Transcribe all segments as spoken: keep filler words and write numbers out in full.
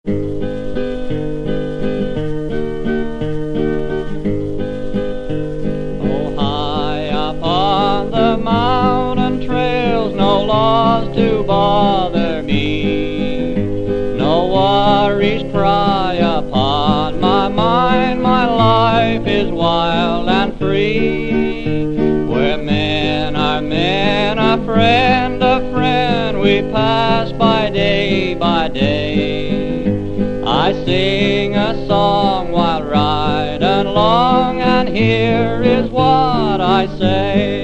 Oh, high up on the mountain trails, no laws to bother me, no worries pry upon my mind, my life is wild and free. Where men are men, a friend, a friend, we pass by day by day. I sing a song while riding along, and here is what I say.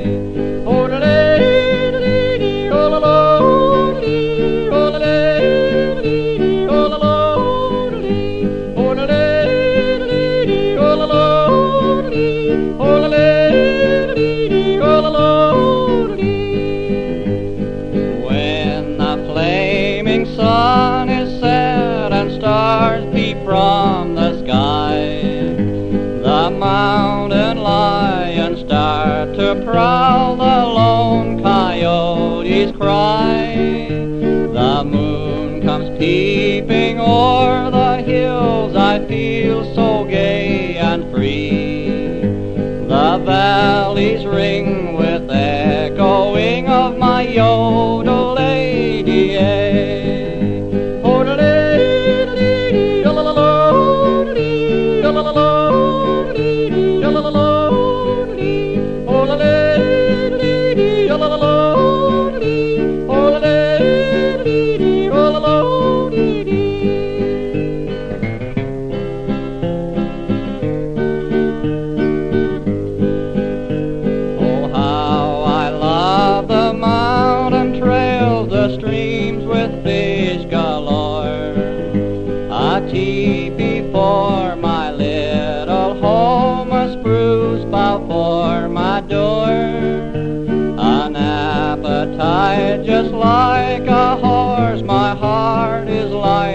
When the flaming sun is set and stars peep from the sky, the mountain lions start to prowl, the lone coyotes cry. The moon comes peeping o'er the hills, I feel so gay and free. The valleys ring with echoing of my yodel-lady-ay. Streams with fish galore, a teepee for my little home, a spruce bough for my door, an appetite just like a horse, my heart is like